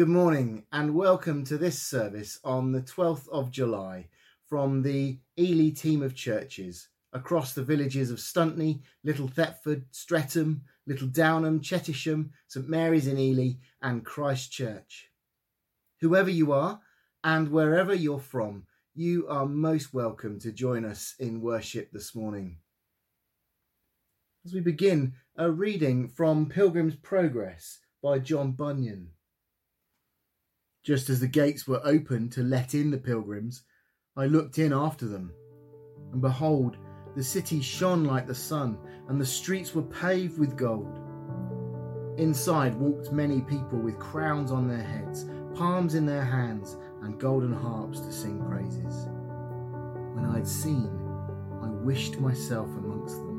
Good morning and welcome to this service on the 12th of July from the Ely team of churches across the villages of Stuntney, Little Thetford, Streatham, Little Downham, Chettisham, St Mary's in Ely and Christ Church. Whoever you are and wherever you're from, you are most welcome to join us in worship this morning. As we begin, a reading from Pilgrim's Progress by John Bunyan. Just as the gates were opened to let in the pilgrims, I looked in after them, and behold, the city shone like the sun, and the streets were paved with gold. Inside walked many people with crowns on their heads, palms in their hands, and golden harps to sing praises. When I had seen, I wished myself amongst them.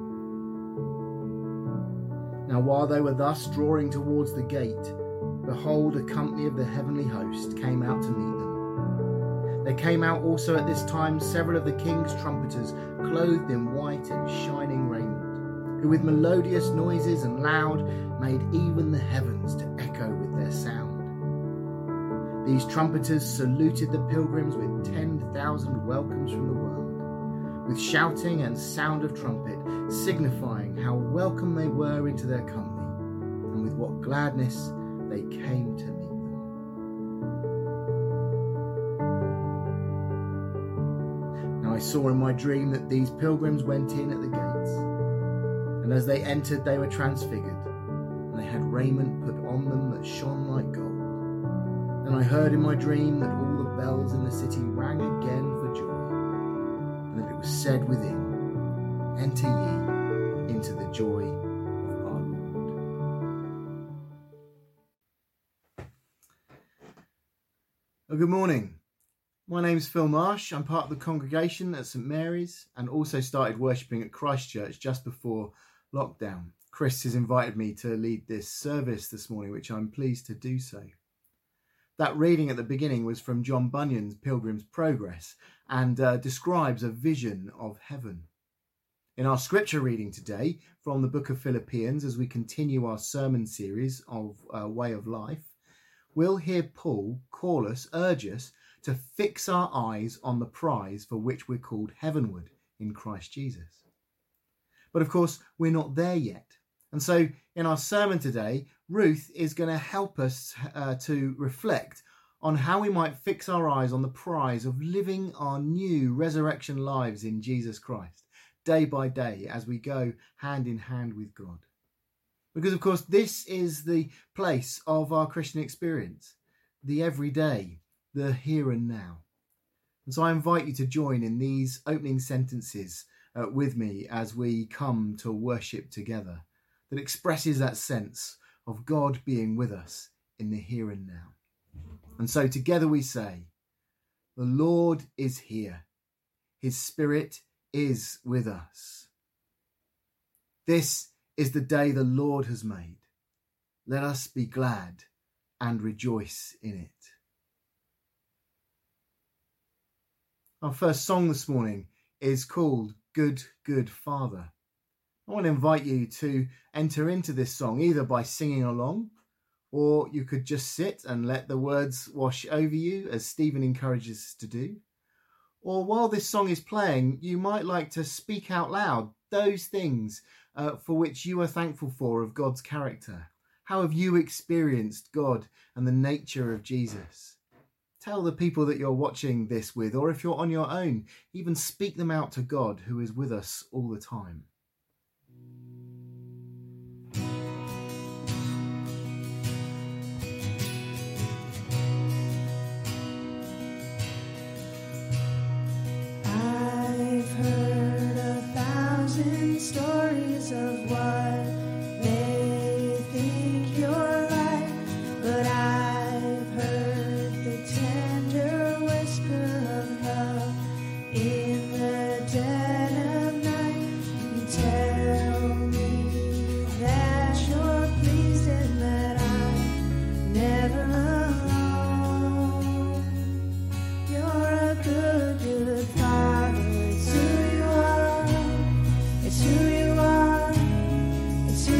Now while they were thus drawing towards the gate, behold, a company of the heavenly host came out to meet them. There came out also at this time several of the king's trumpeters, clothed in white and shining raiment, who with melodious noises and loud made even the heavens to echo with their sound. These trumpeters saluted the pilgrims with 10,000 welcomes from the world, with shouting and sound of trumpet, signifying how welcome they were into their company, and with what gladness they came to meet them. Now I saw in my dream that these pilgrims went in at the gates, and as they entered they were transfigured, and they had raiment put on them that shone like gold. Then I heard in my dream that all the bells in the city rang again for joy, and that it was said within, "Enter ye into the joy of our Lord." Well, good morning. My name's Phil Marsh. I'm part of the congregation at St Mary's and also started worshipping at Christ Church just before lockdown. Chris has invited me to lead this service this morning, which I'm pleased to do so. That reading at the beginning was from John Bunyan's Pilgrim's Progress and describes a vision of heaven. In our scripture reading today from the book of Philippians, as we continue our sermon series of Way of Life, we'll hear Paul urge us to fix our eyes on the prize for which we're called heavenward in Christ Jesus. But of course, we're not there yet. And so in our sermon today, Ruth is going to help us to reflect on how we might fix our eyes on the prize of living our new resurrection lives in Jesus Christ, day by day, as we go hand in hand with God. Because, of course, this is the place of our Christian experience, the everyday, the here and now. And so I invite you to join in these opening sentences with me as we come to worship together, that expresses that sense of God being with us in the here and now. And so together we say, "The Lord is here. His Spirit is with us. This is the day the Lord has made. Let us be glad and rejoice in it." Our first song this morning is called Good, Good Father. I want to invite you to enter into this song either by singing along, or you could just sit and let the words wash over you, as Stephen encourages us to do. Or while this song is playing, you might like to speak out loud those things for which you are thankful for of God's character. How have you experienced God and the nature of Jesus? Tell the people that you're watching this with, or if you're on your own, even speak them out to God who is with us all the time. I've heard 1,000 stories of what they think you're like, but I've heard the tender whisper of love in the dead of night. You tell me that you're pleased and that I'm never alone. You're a good, good Father. It's who you are. It's who you are. It's who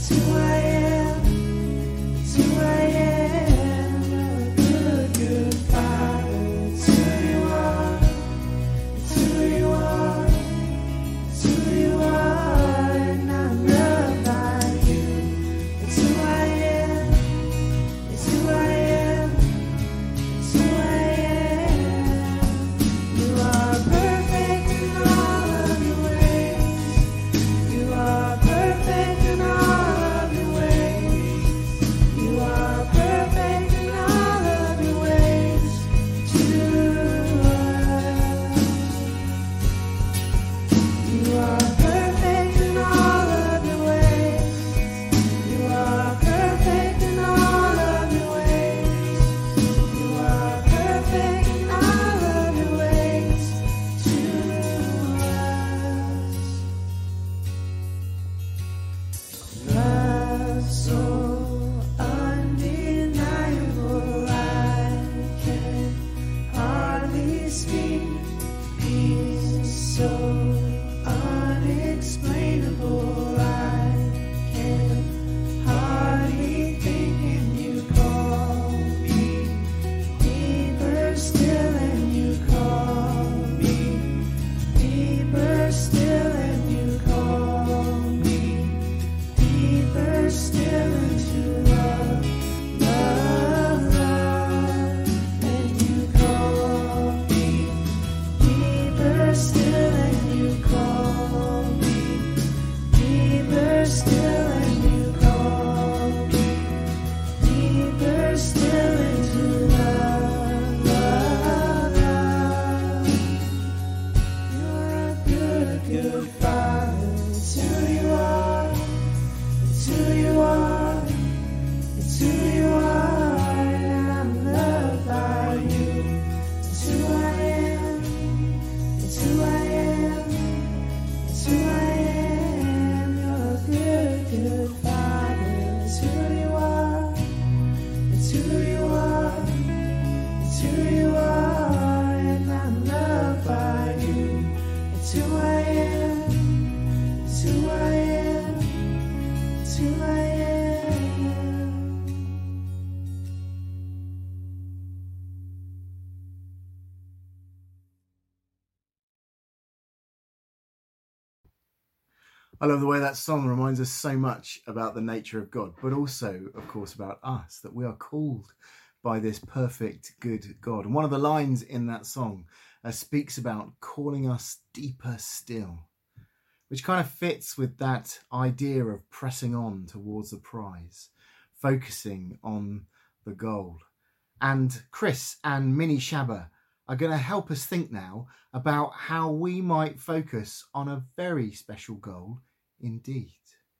I love the way that song reminds us so much about the nature of God, but also, of course, about us, that we are called by this perfect, good God. And one of the lines in that song speaks about calling us deeper still, which kind of fits with that idea of pressing on towards the prize, focusing on the goal. And Chris and Minnie Shabba are going to help us think now about how we might focus on a very special goal indeed.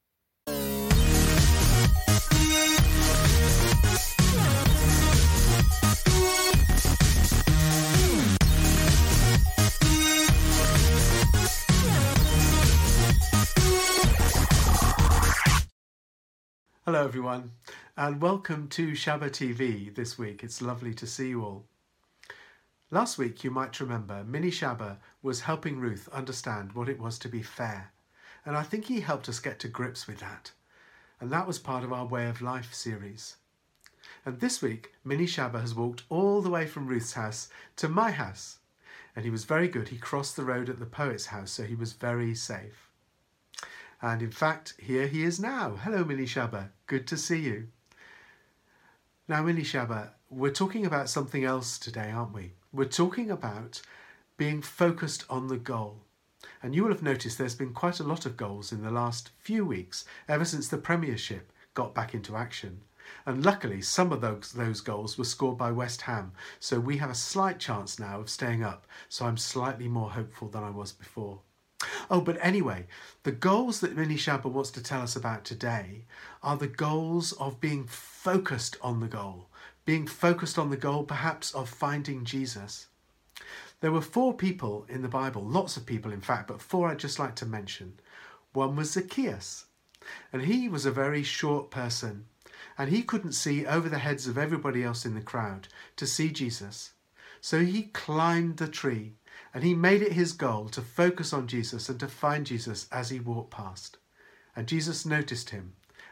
Hello everyone, and welcome to Shabba TV this week. It's lovely to see you all. Last week, you might remember, Minnie Shabba was helping Ruth understand what it was to be fair, and I think he helped us get to grips with that. And that was part of our Way of Life series. And this week, Minnie Shabba has walked all the way from Ruth's house to my house, and he was very good. He crossed the road at the poet's house, so he was very safe. And in fact, here he is now. Hello, Minnie Shabba. Good to see you. Now, Minnie Shabba, we're talking about something else today, aren't we? We're talking about being focused on the goal. And you will have noticed there's been quite a lot of goals in the last few weeks, ever since the Premiership got back into action. And luckily, some of those goals were scored by West Ham, so we have a slight chance now of staying up. So I'm slightly more hopeful than I was before. Oh, but anyway, the goals that Minnie Shabba wants to tell us about today are the goals of being focused on the goal. Being focused on the goal, perhaps, of finding Jesus. There were 4 people in the Bible, lots of people in fact, but 4 I'd just like to mention. One was Zacchaeus, and he was a very short person, and he couldn't see over the heads of everybody else in the crowd to see Jesus. So he climbed the tree, and he made it his goal to focus on Jesus and to find Jesus as he walked past. And Jesus noticed him,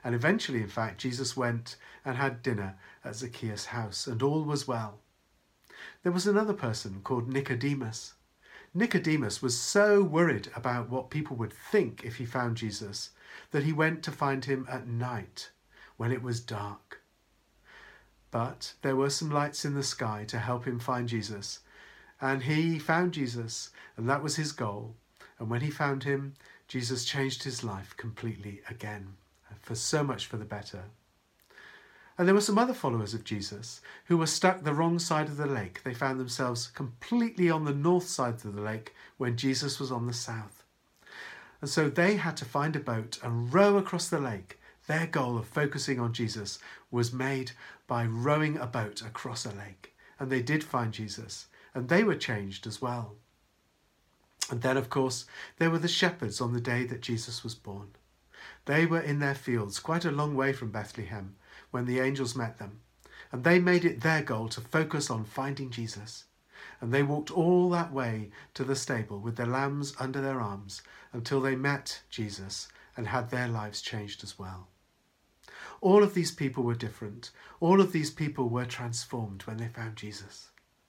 And eventually, in fact, Jesus went and had dinner at Zacchaeus' house, and all was well. There was another person called Nicodemus. Nicodemus was so worried about what people would think if he found Jesus that he went to find him at night when it was dark. But there were some lights in the sky to help him find Jesus, and he found Jesus, and that was his goal. And when he found him, Jesus changed his life completely again, for so much for the better. And there were some other followers of Jesus who were stuck the wrong side of the lake. They found themselves completely on the north side of the lake when Jesus was on the south. And so they had to find a boat and row across the lake. Their goal of focusing on Jesus was made by rowing a boat across a lake. And they did find Jesus, and they were changed as well. And then, of course, there were the shepherds on the day that Jesus was born. They were in their fields quite a long way from Bethlehem when the angels met them, and they made it their goal to focus on finding Jesus. And they walked all that way to the stable with their lambs under their arms until they met Jesus and had their lives changed as well. All of these people were different. All of these people were transformed when they found Jesus.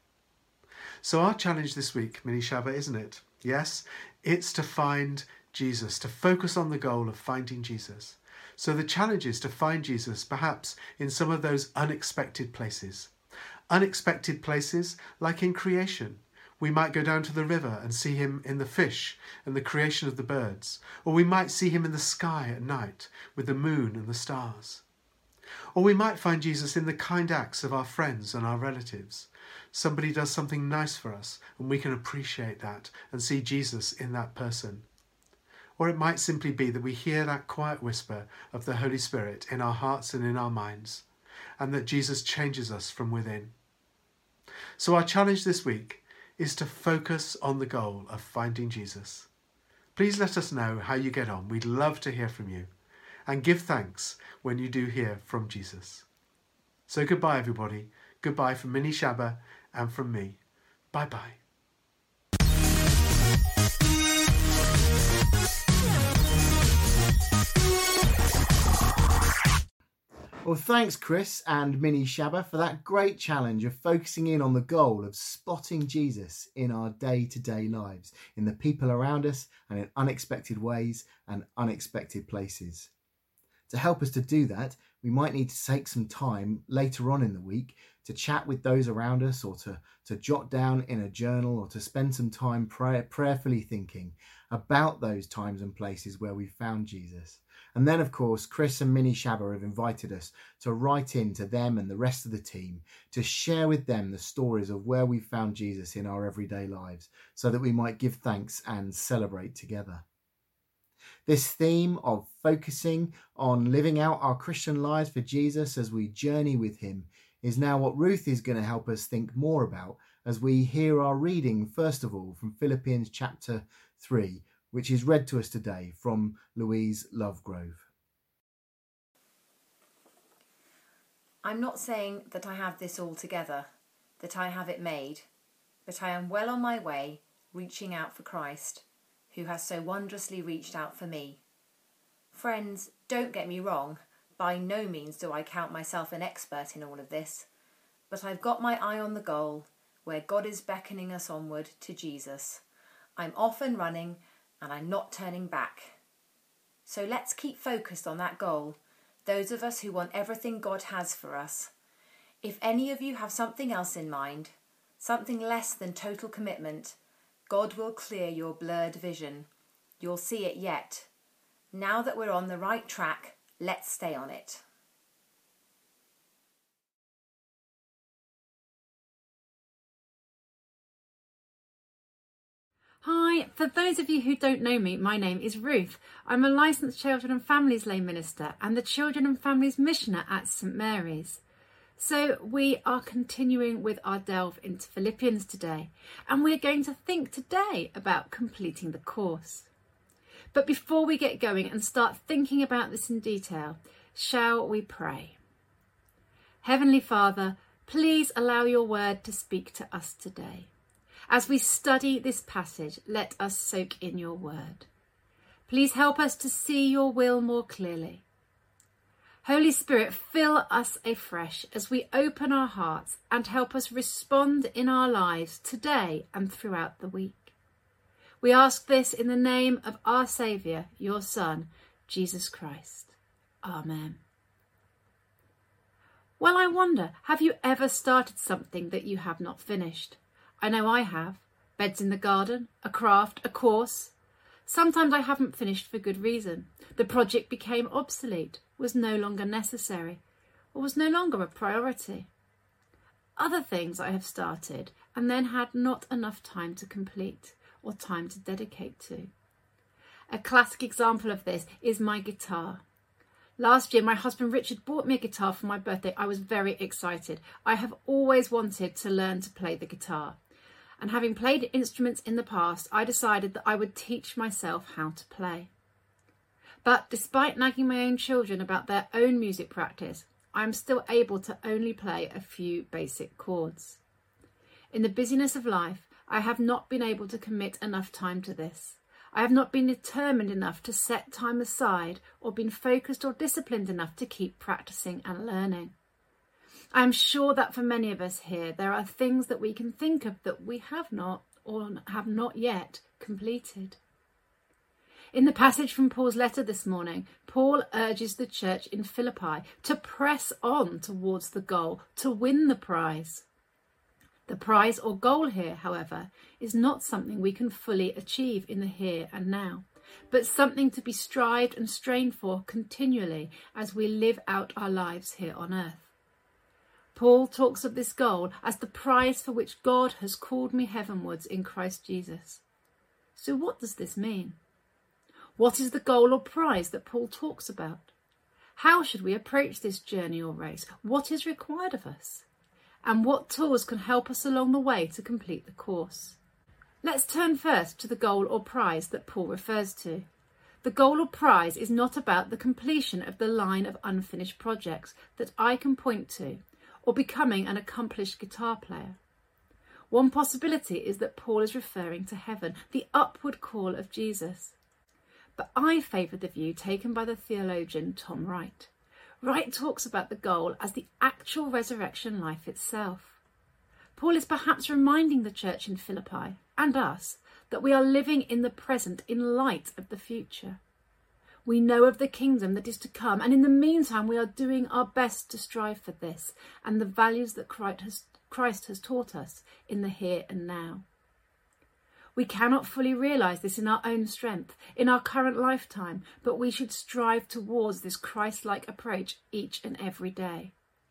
So our challenge this week, Mini Shabbat, isn't it? Yes, it's to find Jesus, to focus on the goal of finding Jesus. So the challenge is to find Jesus perhaps in some of those unexpected places. Unexpected places like in creation. We might go down to the river and see him in the fish and the creation of the birds. Or we might see him in the sky at night with the moon and the stars. Or we might find Jesus in the kind acts of our friends and our relatives. Somebody does something nice for us and we can appreciate that and see Jesus in that person. Or it might simply be that we hear that quiet whisper of the Holy Spirit in our hearts and in our minds, and that Jesus changes us from within. So our challenge this week is to focus on the goal of finding Jesus. Please let us know how you get on. We'd love to hear from you, and give thanks when you do hear from Jesus. So goodbye, everybody. Goodbye from Mini Shabbat and from me. Bye-bye. Well, thanks, Chris and Mini Shabbat, for that great challenge of focusing in on the goal of spotting Jesus in our day-to-day lives, in the people around us and in unexpected ways and unexpected places. To help us to do that, we might need to take some time later on in the week to chat with those around us, or to jot down in a journal, or to spend some time prayerfully thinking about those times and places where we found Jesus. And then, of course, Chris and Mini Shabbat have invited us to write in to them and the rest of the team to share with them the stories of where we found Jesus in our everyday lives, so that we might give thanks and celebrate together. This theme of focusing on living out our Christian lives for Jesus as we journey with him is now what Ruth is going to help us think more about as we hear our reading, first of all, from Philippians chapter 3, which is read to us today from Louise Lovegrove. I'm not saying that I have this all together, that I have it made, but I am well on my way, reaching out for Christ, who has so wondrously reached out for me. Friends, don't get me wrong, by no means do I count myself an expert in all of this, but I've got my eye on the goal, where God is beckoning us onward to Jesus. I'm off and running, and I'm not turning back. So let's keep focused on that goal, those of us who want everything God has for us. If any of you have something else in mind, something less than total commitment, God will clear your blurred vision. You'll see it yet. Now that we're on the right track, let's stay on it. Hi, for those of you who don't know me, my name is Ruth. I'm a licensed Children and Families lay minister and the Children and Families missioner at St Mary's. So we are continuing with our delve into Philippians today, and we're going to think today about completing the course. But before we get going and start thinking about this in detail, shall we pray? Heavenly Father, please allow your word to speak to us today. As we study this passage, let us soak in your word. Please help us to see your will more clearly. Holy Spirit, fill us afresh as we open our hearts and help us respond in our lives today and throughout the week. We ask this in the name of our Saviour, your Son, Jesus Christ. Amen. Well, I wonder, have you ever started something that you have not finished? I know I have. Beds in the garden, a craft, a course. Sometimes I haven't finished for good reason. The project became obsolete, was no longer necessary, or was no longer a priority. Other things I have started and then had not enough time to complete or time to dedicate to. A classic example of this is my guitar. Last year, my husband Richard bought me a guitar for my birthday. I was very excited. I have always wanted to learn to play the guitar. And having played instruments in the past, I decided that I would teach myself how to play. But despite nagging my own children about their own music practice, I am still able to only play a few basic chords. In the busyness of life, I have not been able to commit enough time to this. I have not been determined enough to set time aside or been focused or disciplined enough to keep practicing and learning. I am sure that for many of us here, there are things that we can think of that we have not or have not yet completed. In the passage from Paul's letter this morning, Paul urges the church in Philippi to press on towards the goal, to win the prize. The prize or goal here, however, is not something we can fully achieve in the here and now, but something to be strived and strained for continually as we live out our lives here on earth. Paul talks of this goal as the prize for which God has called me heavenwards in Christ Jesus. So what does this mean? What is the goal or prize that Paul talks about? How should we approach this journey or race? What is required of us? And what tools can help us along the way to complete the course? Let's turn first to the goal or prize that Paul refers to. The goal or prize is not about the completion of the line of unfinished projects that I can point to, or becoming an accomplished guitar player. One possibility is that Paul is referring to heaven, the upward call of Jesus. But I favour the view taken by the theologian Tom Wright. Wright talks about the goal as the actual resurrection life itself. Paul is perhaps reminding the church in Philippi, and us, that we are living in the present in light of the future. We know of the kingdom that is to come, and in the meantime we are doing our best to strive for this and the values that Christ has taught us in the here and now. We cannot fully realise this in our own strength, in our current lifetime, but we should strive towards this Christ-like approach each and every day.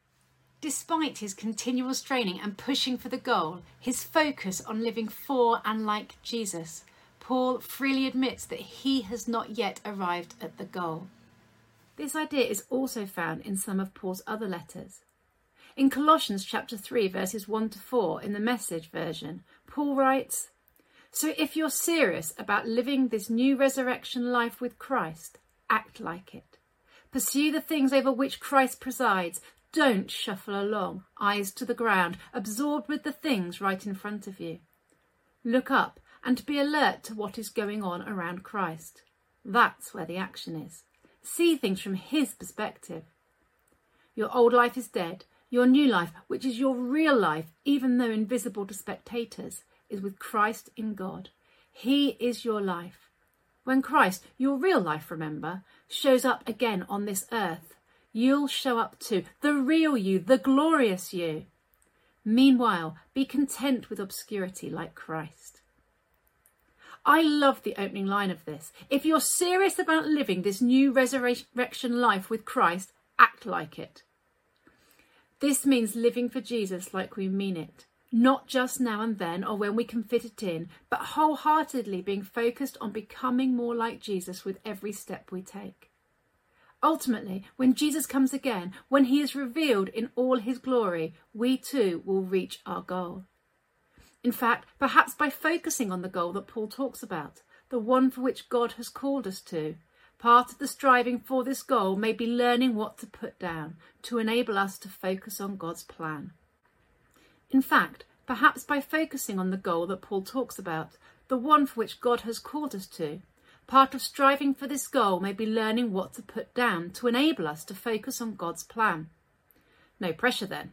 Despite his continual straining and pushing for the goal, his focus on living for and like Jesus, Paul freely admits that he has not yet arrived at the goal. This idea is also found in some of Paul's other letters. In Colossians chapter 3, verses 1 to 4, in the Message version, Paul writes, "So if you're serious about living this new resurrection life with Christ, act like it. Pursue the things over which Christ presides. Don't shuffle along, eyes to the ground, absorbed with the things right in front of you. Look up and be alert to what is going on around Christ. That's where the action is. See things from his perspective. Your old life is dead. Your new life, which is your real life, even though invisible to spectators, is with Christ in God. He is your life. When Christ, your real life, remember, shows up again on this earth, you'll show up too, the real you, the glorious you. Meanwhile, be content with obscurity like Christ." I love the opening line of this. If you're serious about living this new resurrection life with Christ, act like it. This means living for Jesus like we mean it. Not just now and then or when we can fit it in, but wholeheartedly being focused on becoming more like Jesus with every step we take. Ultimately, when Jesus comes again, when he is revealed in all his glory, we too will reach our goal. In fact, perhaps by focusing on the goal that Paul talks about, the one for which God has called us to, part of the striving for this goal may be learning what to put down to enable us to focus on God's plan. In fact, perhaps by focusing on the goal that Paul talks about, the one for which God has called us to, Part of striving for this goal may be learning what to put down to enable us to focus on God's plan. No pressure then.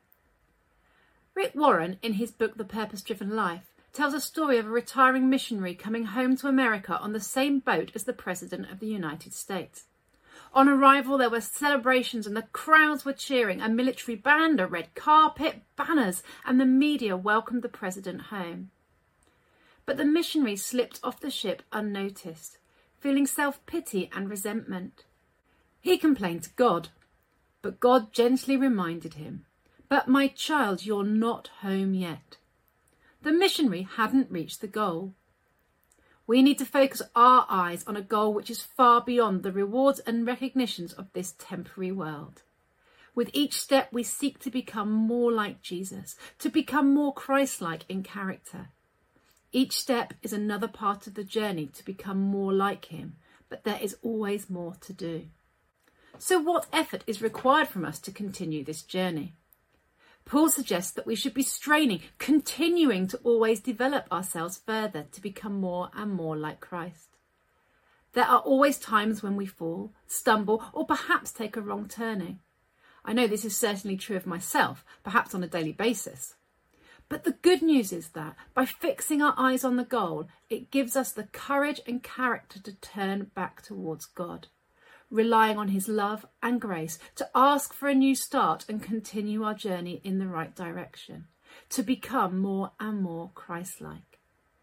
Rick Warren, in his book The Purpose-Driven Life, tells a story of a retiring missionary coming home to America on the same boat as the President of the United States. On arrival, there were celebrations and the crowds were cheering, a military band, a red carpet, banners, and the media welcomed the President home. But the missionary slipped off the ship unnoticed, feeling self-pity and resentment. He complained to God, but God gently reminded him, "But my child, you're not home yet." The missionary hadn't reached the goal. We need to focus our eyes on a goal which is far beyond the rewards and recognitions of this temporary world. With each step, we seek to become more like Jesus, to become more Christ-like in character. Each step is another part of the journey to become more like him, but there is always more to do. So what effort is required from us to continue this journey? Paul suggests that we should be straining, continuing to always develop ourselves further to become more and more like Christ. There are always times when we fall, stumble, or perhaps take a wrong turning. I know this is certainly true of myself, perhaps on a daily basis. But the good news is that by fixing our eyes on the goal, it gives us the courage and character to turn back towards God, relying on his love and grace to ask for a new start and continue our journey in the right direction, to become more and more Christ-like.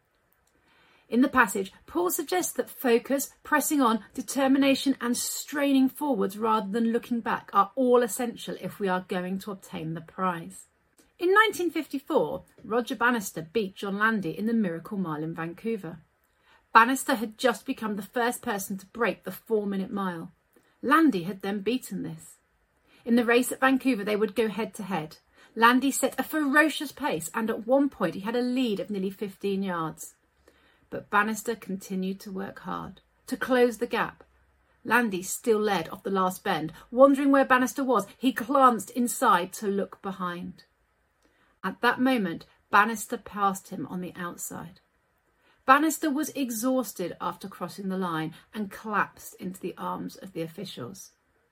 In the passage, Paul suggests that focus, pressing on, determination and straining forwards rather than looking back are all essential if we are going to obtain the prize. In 1954, Roger Bannister beat John Landy in the Miracle Mile in Vancouver. Bannister had just become the first person to break the 4-minute mile. Landy had then beaten this. In the race at Vancouver, they would go head-to-head. Landy set a ferocious pace, and at one point he had a lead of nearly 15 yards. But Bannister continued to work hard, to close the gap. Landy still led off the last bend. Wondering where Bannister was, he glanced inside to look behind. At that moment, Bannister passed him on the outside. Bannister was exhausted after crossing the line and collapsed into the arms of the officials.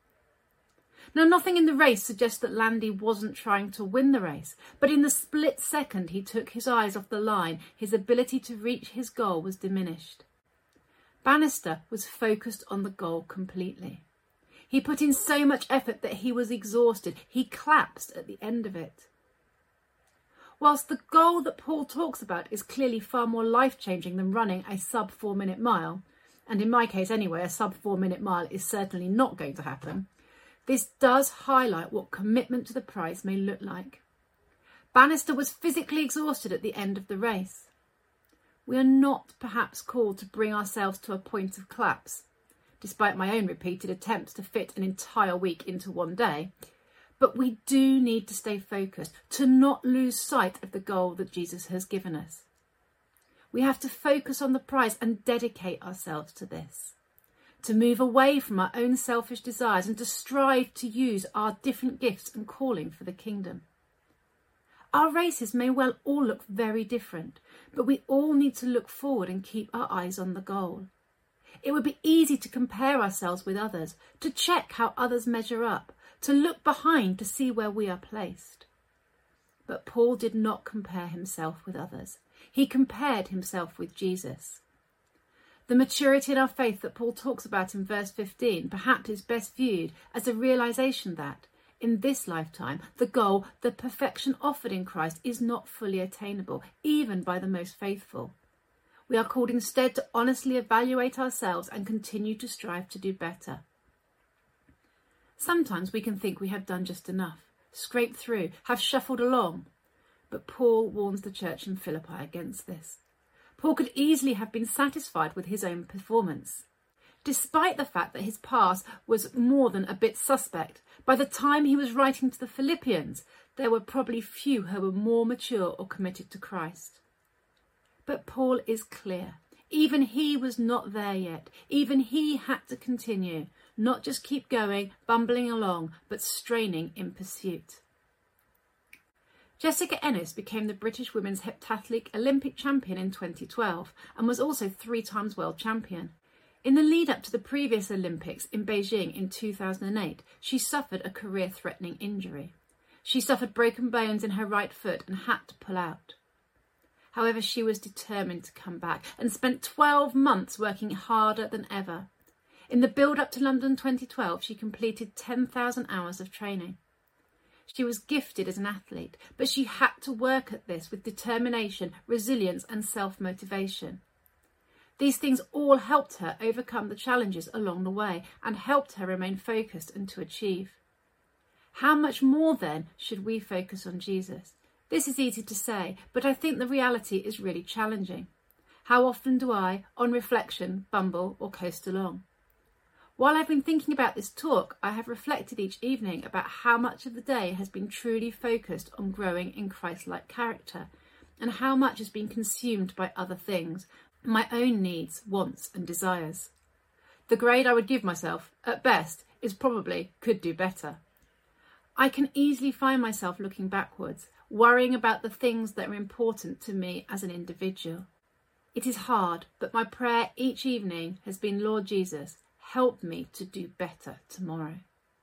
Now, nothing in the race suggests that Landy wasn't trying to win the race, but in the split second he took his eyes off the line, his ability to reach his goal was diminished. Bannister was focused on the goal completely. He put in so much effort that he was exhausted. He collapsed at the end of it. Whilst the goal that Paul talks about is clearly far more life-changing than running a sub 4-minute mile, and in my case anyway, a sub 4-minute mile is certainly not going to happen, this does highlight what commitment to the prize may look like. Bannister was physically exhausted at the end of the race. We are not perhaps called to bring ourselves to a point of collapse, despite my own repeated attempts to fit an entire week into one day. But we do need to stay focused, to not lose sight of the goal that Jesus has given us. We have to focus on the prize and dedicate ourselves to this, to move away from our own selfish desires and to strive to use our different gifts and calling for the kingdom. Our races may well all look very different, but we all need to look forward and keep our eyes on the goal. It would be easy to compare ourselves with others, to check how others measure up, to look behind to see where we are placed. But Paul did not compare himself with others. He compared himself with Jesus. The maturity in our faith that Paul talks about in verse 15 perhaps is best viewed as a realisation that, in this lifetime, the goal, the perfection offered in Christ, is not fully attainable, even by the most faithful. We are called instead to honestly evaluate ourselves and continue to strive to do better. Sometimes we can think we have done just enough, scraped through, have shuffled along. But Paul warns the church in Philippi against this. Paul could easily have been satisfied with his own performance. Despite the fact that his past was more than a bit suspect, by the time he was writing to the Philippians, there were probably few who were more mature or committed to Christ. But Paul is clear. Even he was not there yet. Even he had to continue, not just keep going, bumbling along, but straining in pursuit. Jessica Ennis became the British women's heptathlete Olympic champion in 2012 and was also 3 times world champion. In the lead up to the previous Olympics in Beijing in 2008, she suffered a career-threatening injury. She suffered broken bones in her right foot and had to pull out. However, she was determined to come back and spent 12 months working harder than ever. In the build-up to London 2012, she completed 10,000 hours of training. She was gifted as an athlete, but she had to work at this with determination, resilience and self-motivation. These things all helped her overcome the challenges along the way and helped her remain focused and to achieve. How much more then should we focus on Jesus? This is easy to say, but I think the reality is really challenging. How often do I, on reflection, bumble or coast along? While I've been thinking about this talk, I have reflected each evening about how much of the day has been truly focused on growing in Christ-like character, and how much has been consumed by other things, my own needs, wants and desires. The grade I would give myself, at best, is probably could do better. I can easily find myself looking backwards, worrying about the things that are important to me as an individual. It is hard, but my prayer each evening has been, Lord Jesus, help me to do better tomorrow.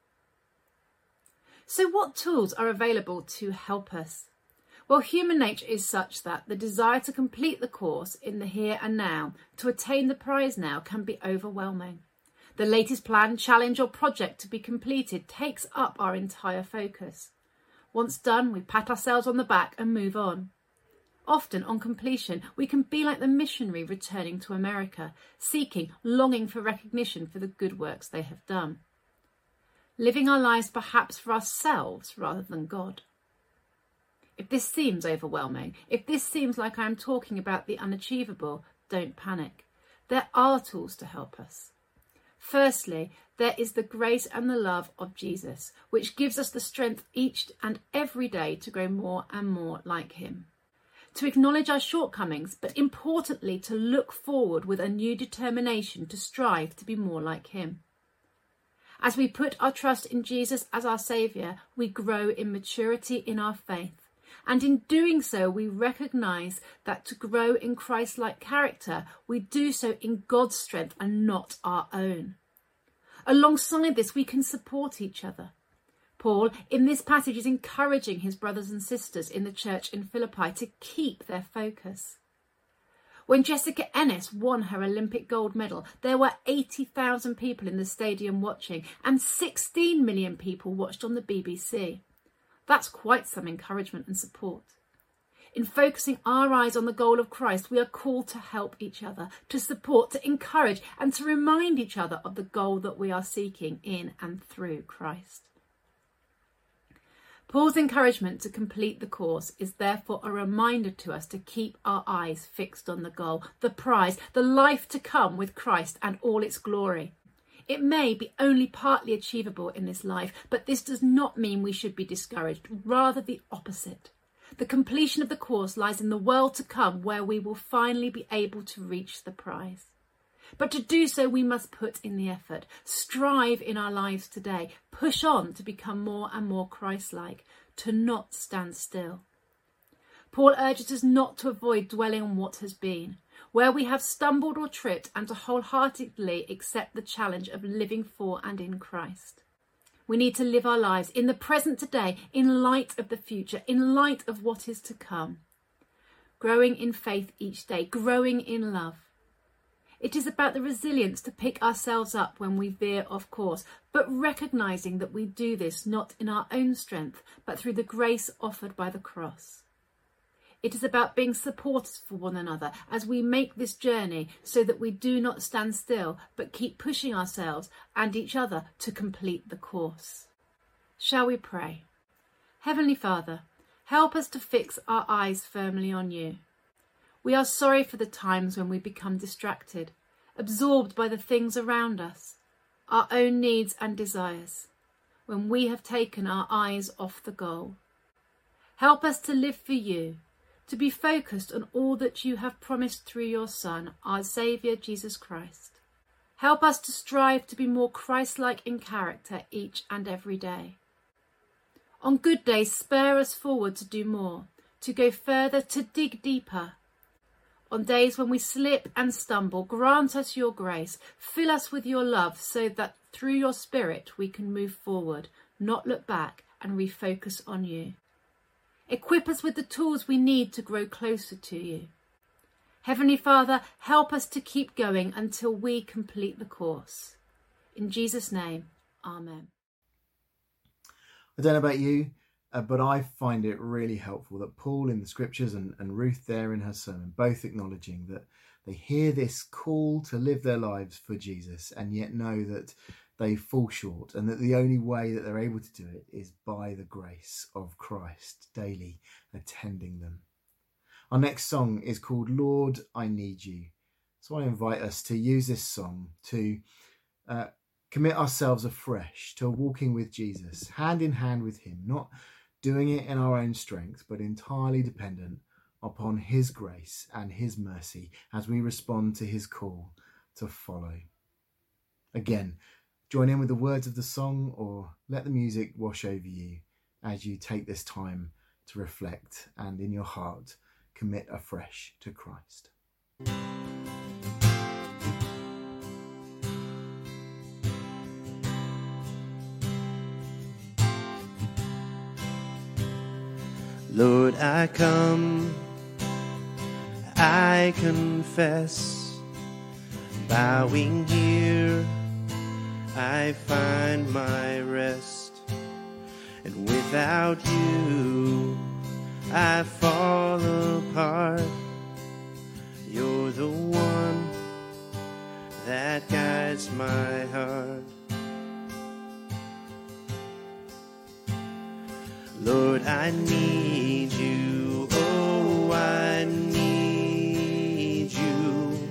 So what tools are available to help us? Well, human nature is such that the desire to complete the course in the here and now, to attain the prize now, can be overwhelming. The latest plan, challenge or project to be completed takes up our entire focus. Once done, we pat ourselves on the back and move on. Often, on completion, we can be like the missionary returning to America, seeking, longing for recognition for the good works they have done. Living our lives perhaps for ourselves rather than God. If this seems overwhelming, if this seems like I am talking about the unachievable, don't panic. There are tools to help us. Firstly, there is the grace and the love of Jesus, which gives us the strength each and every day to grow more and more like him. To acknowledge our shortcomings, but importantly to look forward with a new determination to strive to be more like him. As we put our trust in Jesus as our Saviour, we grow in maturity in our faith. And in doing so, we recognise that to grow in Christ-like character, we do so in God's strength and not our own. Alongside this, we can support each other. Paul, in this passage, is encouraging his brothers and sisters in the church in Philippi to keep their focus. When Jessica Ennis won her Olympic gold medal, there were 80,000 people in the stadium watching, and 16 million people watched on the BBC. That's quite some encouragement and support. In focusing our eyes on the goal of Christ, we are called to help each other, to support, to encourage, and to remind each other of the goal that we are seeking in and through Christ. Paul's encouragement to complete the course is therefore a reminder to us to keep our eyes fixed on the goal, the prize, the life to come with Christ and all its glory. It may be only partly achievable in this life, but this does not mean we should be discouraged, rather the opposite. The completion of the course lies in the world to come, where we will finally be able to reach the prize. But to do so, we must put in the effort, strive in our lives today, push on to become more and more Christ-like, to not stand still. Paul urges us not to avoid dwelling on what has been, where we have stumbled or tripped, and to wholeheartedly accept the challenge of living for and in Christ. We need to live our lives in the present today, in light of the future, in light of what is to come. Growing in faith each day, growing in love. It is about the resilience to pick ourselves up when we veer off course, but recognising that we do this not in our own strength, but through the grace offered by the cross. It is about being supporters for one another as we make this journey, so that we do not stand still, but keep pushing ourselves and each other to complete the course. Shall we pray? Heavenly Father, help us to fix our eyes firmly on you. We are sorry for the times when we become distracted, absorbed by the things around us, our own needs and desires, when we have taken our eyes off the goal. Help us to live for you, to be focused on all that you have promised through your Son, our Saviour, Jesus Christ. Help us to strive to be more Christ-like in character each and every day. On good days, spur us forward to do more, to go further, to dig deeper. On days when we slip and stumble, grant us your grace. Fill us with your love so that through your Spirit we can move forward, not look back, and refocus on you. Equip us with the tools we need to grow closer to you. Heavenly Father, help us to keep going until we complete the course. In Jesus' name, Amen. I don't know about you, but I find it really helpful that Paul in the scriptures and Ruth there in her sermon, both acknowledging that they hear this call to live their lives for Jesus and yet know that they fall short and that the only way that they're able to do it is by the grace of Christ daily attending them. Our next song is called Lord, I Need You. So I invite us to use this song to commit ourselves afresh to walking with Jesus, hand in hand with him, not doing it in our own strength, but entirely dependent upon his grace and his mercy as we respond to his call to follow. Again, join in with the words of the song or let the music wash over you as you take this time to reflect and in your heart commit afresh to Christ. Lord, I come, I confess, bowing here, I find my rest, and without you, I fall apart. You're the one that guides my heart. Lord, I need you, oh, I need you.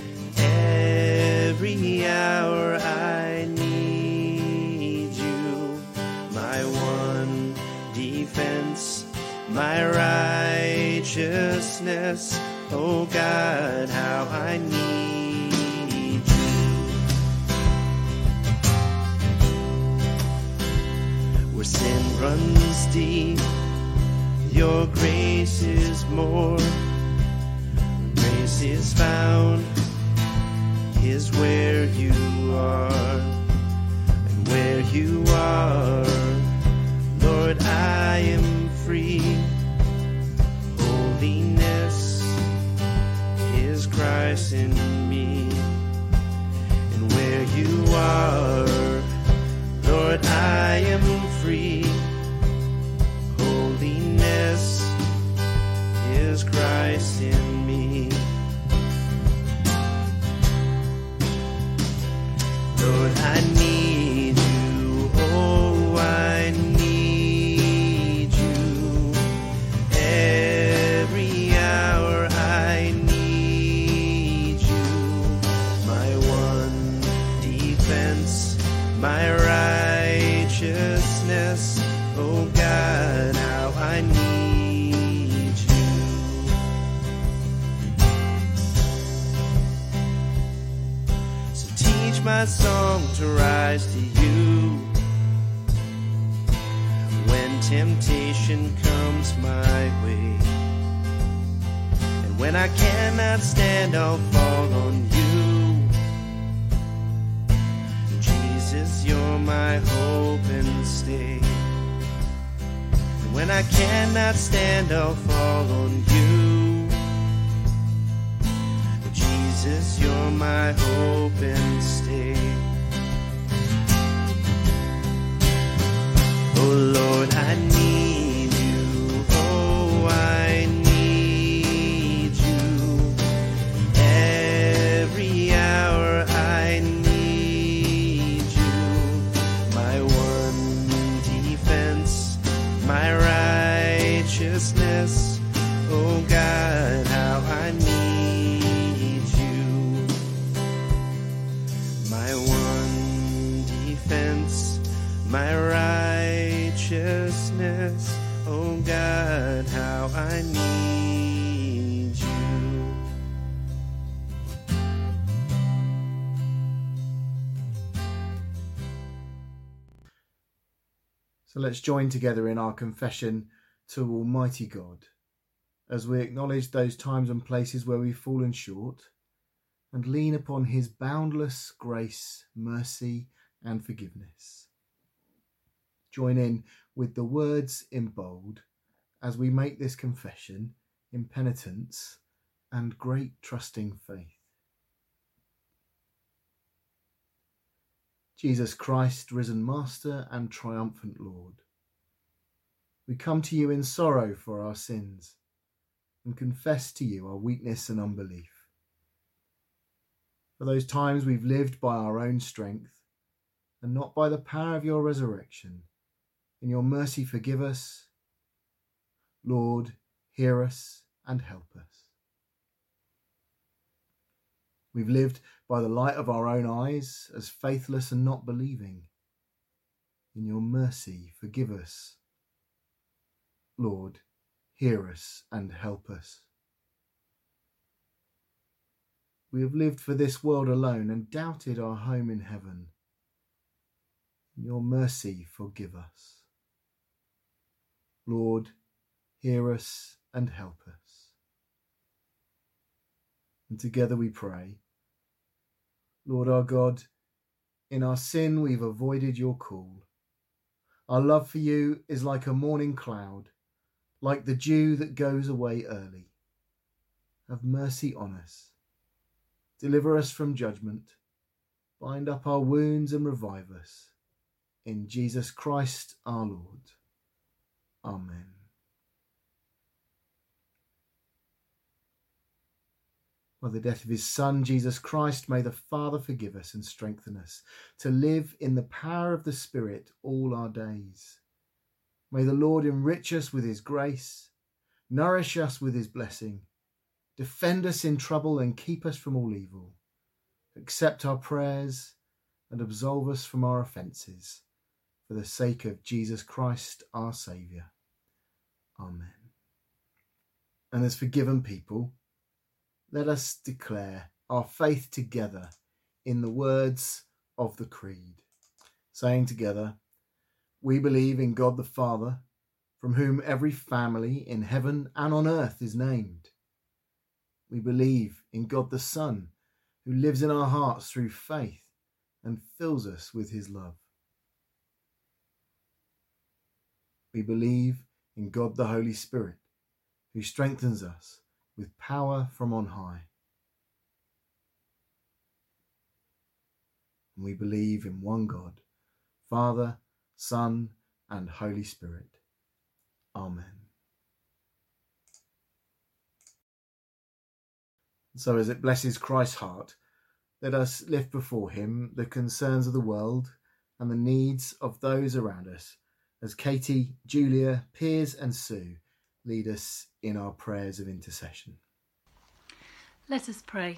Every hour I need you. My one defense, my righteousness, oh God, how I need you. Where sin runs deep, your grace is more. Grace is found, is where you are. And where you are, Lord, I am free. Holiness is Christ in me. And where you are, Lord, I am free. Holiness is Christ in me. Lord, I need you, oh, I need you. Every hour I need you. My one defense, my righteousness, oh God, how I need you. So teach my song to rise to you. When temptation comes my way, and when I cannot stand, I'll fall on you. Jesus, you're my hope and stay. And when I cannot stand, I'll fall on you. Jesus, you're my hope and stay. Oh Lord, I need you. Oh, I need you. Every hour I need you. My one defense, my righteousness. Oh God, how I need you. My one defense, my righteousness. Oh God, how I need you. So let's join together in our confession to Almighty God. as we acknowledge those times and places where we've fallen short and lean upon his boundless grace, mercy and forgiveness. Join in with the words in bold as we make this confession in penitence and great trusting faith. Jesus Christ, risen Master and triumphant Lord, we come to you in sorrow for our sins and confess to you our weakness and unbelief. For those times we've lived by our own strength and not by the power of your resurrection, in your mercy forgive us. Lord, hear us and help us. We've lived by the light of our own eyes as faithless and not believing. In your mercy forgive us. Lord, hear us and help us. We have lived for this world alone and doubted our home in heaven. In your mercy forgive us. Lord, hear us and help us. And together we pray, Lord our God, in our sin we've avoided your call. Our love for you is like a morning cloud, like the dew that goes away early. Have mercy on us. Deliver us from judgment. Bind up our wounds and revive us. In Jesus Christ our Lord. Amen. By the death of his Son, Jesus Christ, may the Father forgive us and strengthen us to live in the power of the Spirit all our days. May the Lord enrich us with his grace, nourish us with his blessing, defend us in trouble and keep us from all evil. Accept our prayers and absolve us from our offences, for the sake of Jesus Christ, our Saviour. Amen. And as forgiven people, let us declare our faith together in the words of the Creed, saying together, we believe in God the Father, from whom every family in heaven and on earth is named. We believe in God the Son, who lives in our hearts through faith and fills us with his love. We believe in God the Holy Spirit, who strengthens us with power from on high. And we believe in one God, Father, Son, and Holy Spirit. Amen. So as it blesses Christ's heart, let us lift before him the concerns of the world and the needs of those around us, as Katie, Julia, Piers and Sue lead us in our prayers of intercession. Let us pray.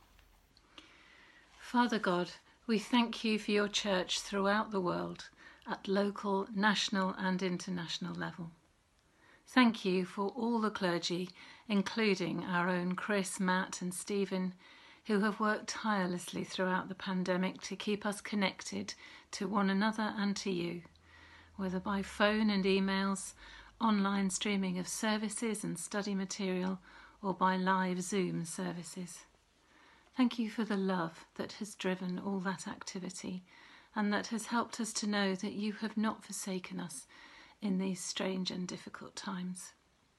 Father God, we thank you for your church throughout the world at local, national and international level. Thank you for all the clergy, including our own Chris, Matt and Stephen, who have worked tirelessly throughout the pandemic to keep us connected to one another and to you, whether by phone and emails, online streaming of services and study material, or by live Zoom services. Thank you for the love that has driven all that activity and that has helped us to know that you have not forsaken us in these strange and difficult times.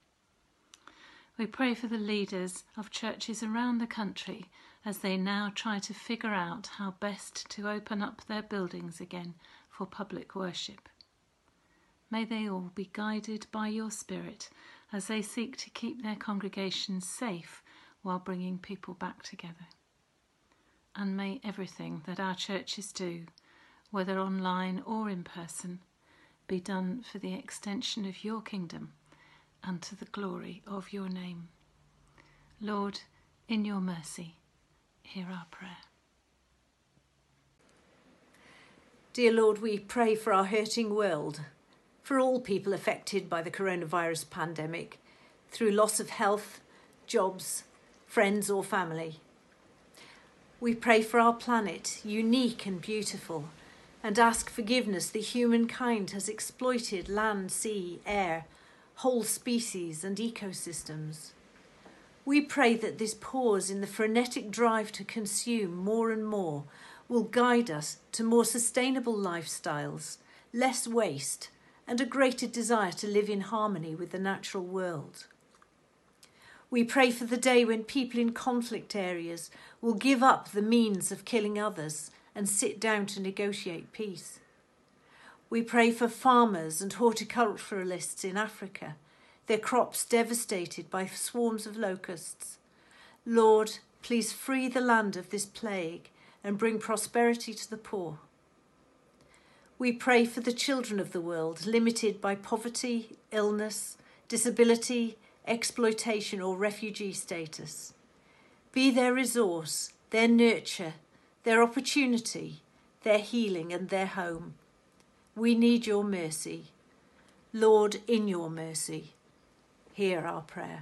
We pray for the leaders of churches around the country as they now try to figure out how best to open up their buildings again for public worship. May they all be guided by your Spirit as they seek to keep their congregations safe while bringing people back together. And may everything that our churches do, whether online or in person, be done for the extension of your kingdom and to the glory of your name. Lord, in your mercy, hear our prayer. Dear Lord, we pray for our hurting world, for all people affected by the coronavirus pandemic, through loss of health, jobs, friends or family. We pray for our planet, unique and beautiful, and ask forgiveness that humankind has exploited land, sea, air, whole species and ecosystems. We pray that this pause in the frenetic drive to consume more and more will guide us to more sustainable lifestyles, less waste, and a greater desire to live in harmony with the natural world. We pray for the day when people in conflict areas will give up the means of killing others and sit down to negotiate peace. We pray for farmers and horticulturalists in Africa, their crops devastated by swarms of locusts. Lord, please free the land of this plague and bring prosperity to the poor. We pray for the children of the world limited by poverty, illness, disability, exploitation or refugee status. Be their resource, their nurture, their opportunity, their healing and their home. We need your mercy. Lord, in your mercy, hear our prayer.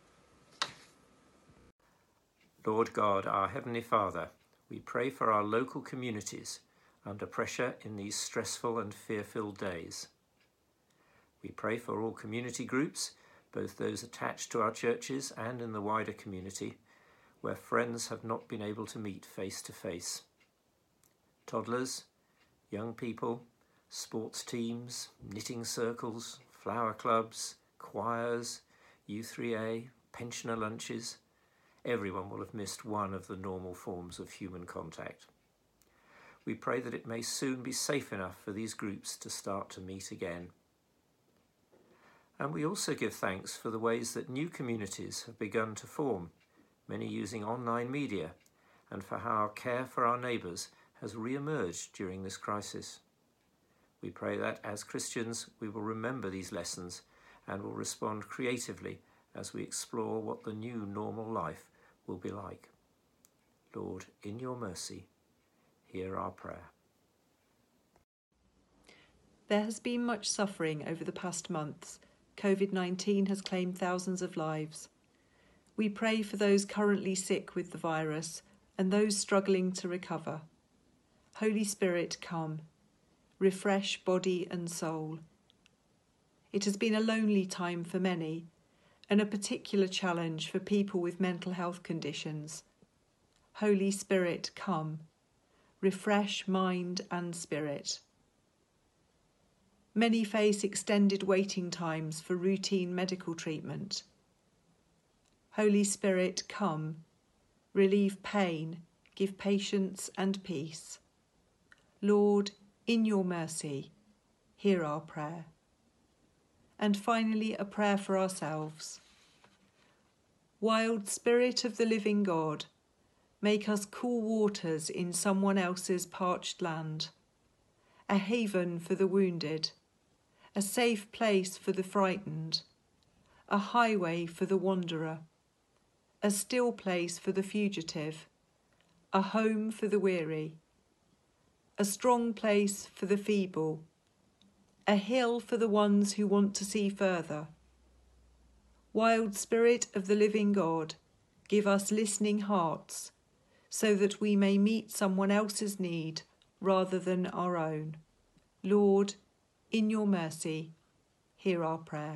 Lord God, our Heavenly Father, we pray for our local communities under pressure in these stressful and fear-filled days. We pray for all community groups, both those attached to our churches and in the wider community, where friends have not been able to meet face to face. Toddlers, young people, sports teams, knitting circles, flower clubs, choirs, U3A, pensioner lunches. Everyone will have missed one of the normal forms of human contact. We pray that it may soon be safe enough for these groups to start to meet again. And we also give thanks for the ways that new communities have begun to form, many using online media, and for how our care for our neighbours has re-emerged during this crisis. We pray that as Christians we will remember these lessons and will respond creatively as we explore what the new normal life will be like. Lord, in your mercy, hear our prayer. There has been much suffering over the past months. COVID-19 has claimed thousands of lives. We pray for those currently sick with the virus and those struggling to recover. Holy Spirit, come. Refresh body and soul. It has been a lonely time for many, and a particular challenge for people with mental health conditions. Holy Spirit, come. Refresh mind and spirit. Many face extended waiting times for routine medical treatment. Holy Spirit, come. Relieve pain, give patience and peace. Lord, in your mercy, hear our prayer. And finally, a prayer for ourselves. Wild Spirit of the living God, make us cool waters in someone else's parched land, a haven for the wounded, a safe place for the frightened, a highway for the wanderer, a still place for the fugitive, a home for the weary, a strong place for the feeble, a hill for the ones who want to see further. Wild Spirit of the living God, give us listening hearts, so that we may meet someone else's need rather than our own. Lord, in your mercy, hear our prayer.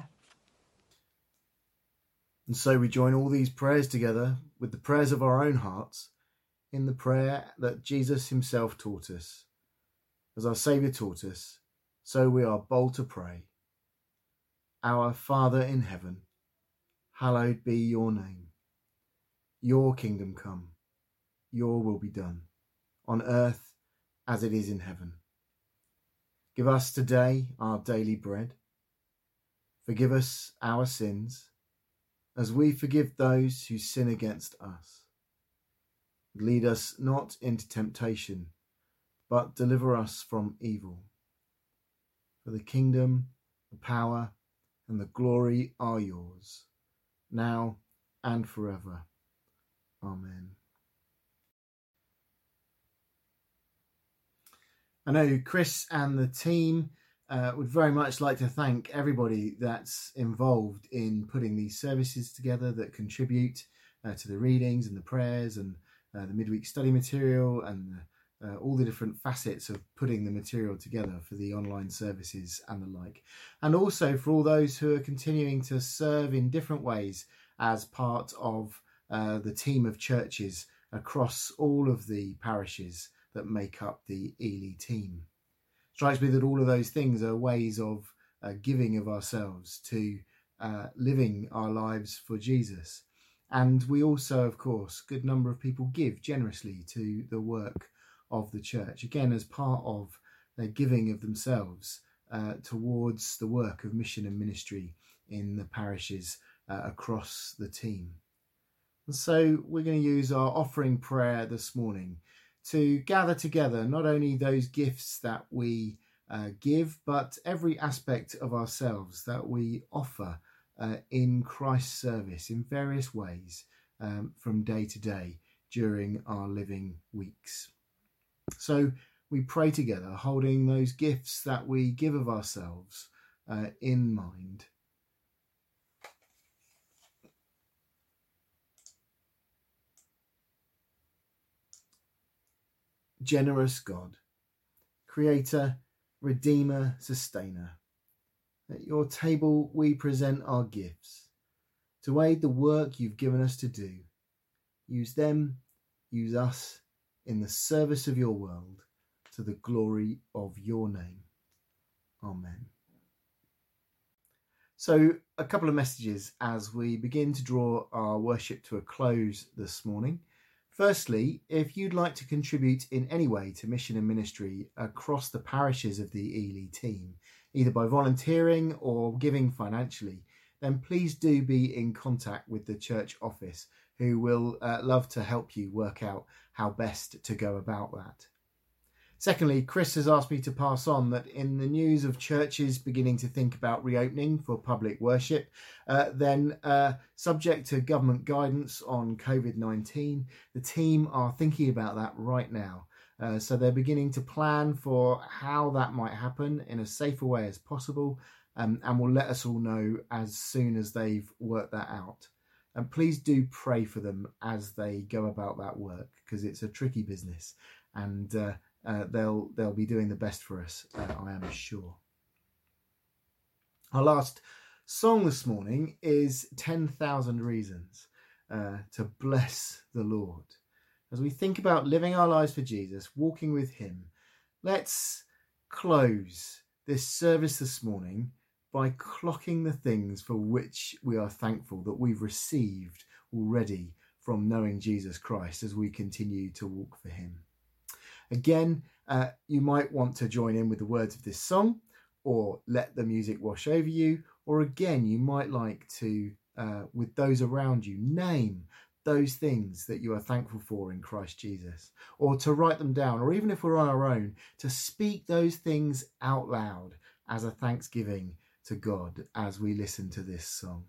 And so we join all these prayers together with the prayers of our own hearts in the prayer that Jesus himself taught us. As our Saviour taught us, so we are bold to pray. Our Father in heaven, hallowed be your name. Your kingdom come, your will be done, on earth as it is in heaven. Give us today our daily bread. Forgive us our sins, as we forgive those who sin against us. Lead us not into temptation, but deliver us from evil. For the kingdom, the power, and the glory are yours, now and forever. Amen. I know Chris and the team would very much like to thank everybody that's involved in putting these services together, that contribute to the readings and the prayers and the midweek study material and all the different facets of putting the material together for the online services and the like. And also for all those who are continuing to serve in different ways as part of the team of churches across all of the parishes that make up the Ely team. It strikes me that all of those things are ways of giving of ourselves to living our lives for Jesus. And we also, of course, a good number of people give generously to the work of the church, again as part of their giving of themselves towards the work of mission and ministry in the parishes across the team. And so we're going to use our offering prayer this morning to gather together not only those gifts that we give, but every aspect of ourselves that we offer in Christ's service in various ways from day to day during our living weeks. So we pray together, holding those gifts that we give of ourselves in mind. Generous God, Creator, Redeemer, Sustainer, at your table we present our gifts to aid the work you've given us to do. Use them, use us in the service of your world to the glory of your name. Amen. So a couple of messages as we begin to draw our worship to a close this morning. Firstly, if you'd like to contribute in any way to mission and ministry across the parishes of the Ely team, either by volunteering or giving financially, then please do be in contact with the church office, who will love to help you work out how best to go about that. Secondly, Chris has asked me to pass on that in the news of churches beginning to think about reopening for public worship, then subject to government guidance on COVID-19, the team are thinking about that right now. So they're beginning to plan for how that might happen in a safer way as possible, and will let us all know as soon as they've worked that out. And please do pray for them as they go about that work, because it's a tricky business, and they'll be doing the best for us, I am sure. Our last song this morning is 10,000 Reasons to Bless the Lord. As we think about living our lives for Jesus, walking with him, let's close this service this morning by clocking the things for which we are thankful that we've received already from knowing Jesus Christ as we continue to walk for him. Again, you might want to join in with the words of this song, or let the music wash over you, or again, you might like to, with those around you, name those things that you are thankful for in Christ Jesus, or to write them down, or even if we're on our own, to speak those things out loud as a thanksgiving to God as we listen to this song.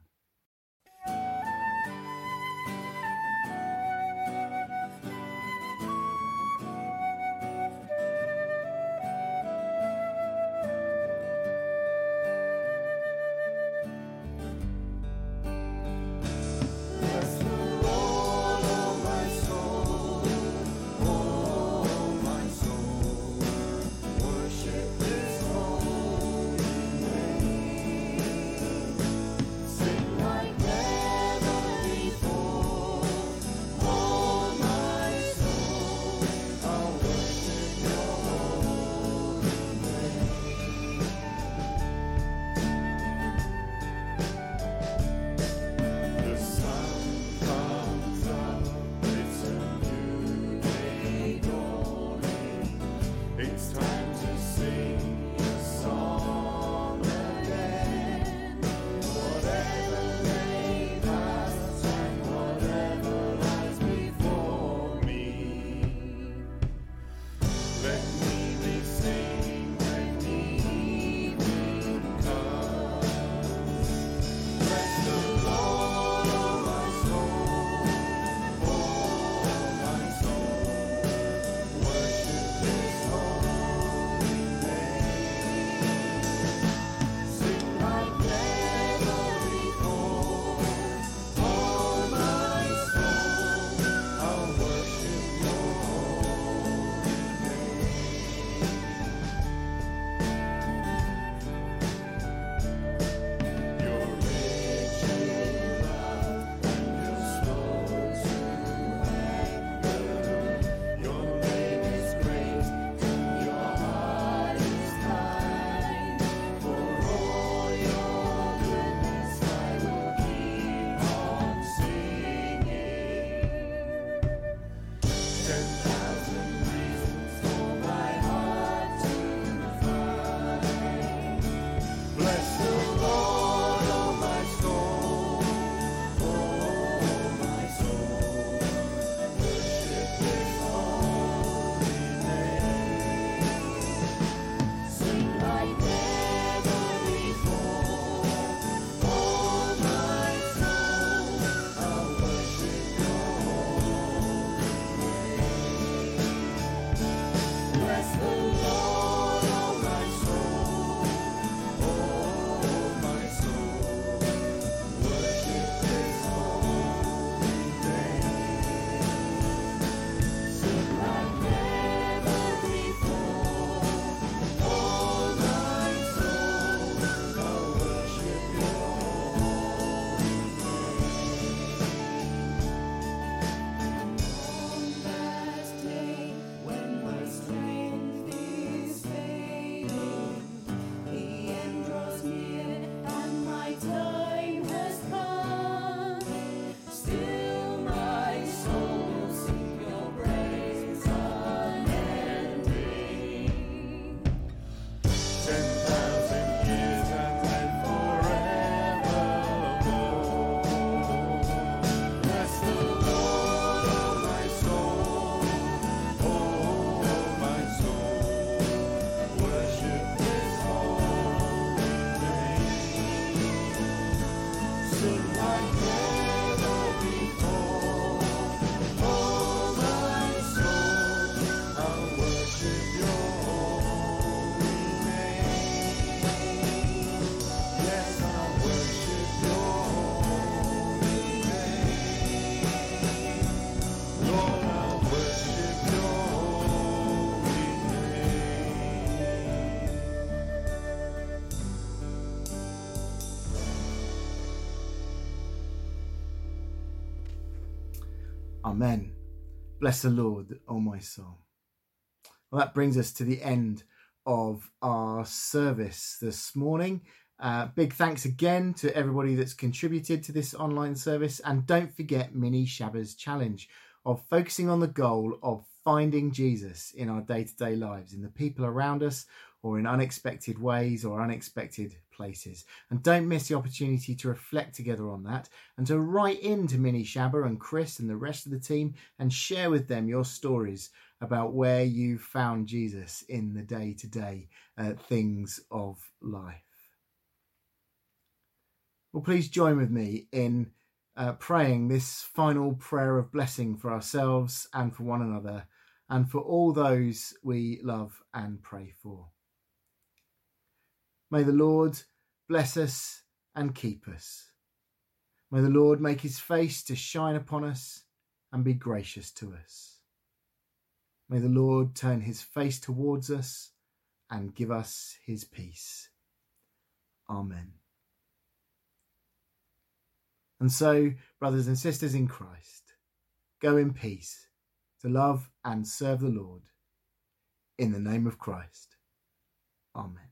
Sing Amen. Bless the Lord, O my soul. Well, that brings us to the end of our service this morning. Big thanks again to everybody that's contributed to this online service. And don't forget Mini Shabba's challenge of focusing on the goal of finding Jesus in our day-to-day lives, in the people around us, or in unexpected ways or unexpected places. And don't miss the opportunity to reflect together on that and to write into Mini Shabba and Chris and the rest of the team and share with them your stories about where you found Jesus in the day-to-day things of life. Well, please join with me in praying this final prayer of blessing for ourselves and for one another and for all those we love and pray for. May the Lord bless us and keep us. May the Lord make his face to shine upon us and be gracious to us. May the Lord turn his face towards us and give us his peace. Amen. And so, brothers and sisters in Christ, go in peace to love and serve the Lord. In the name of Christ. Amen.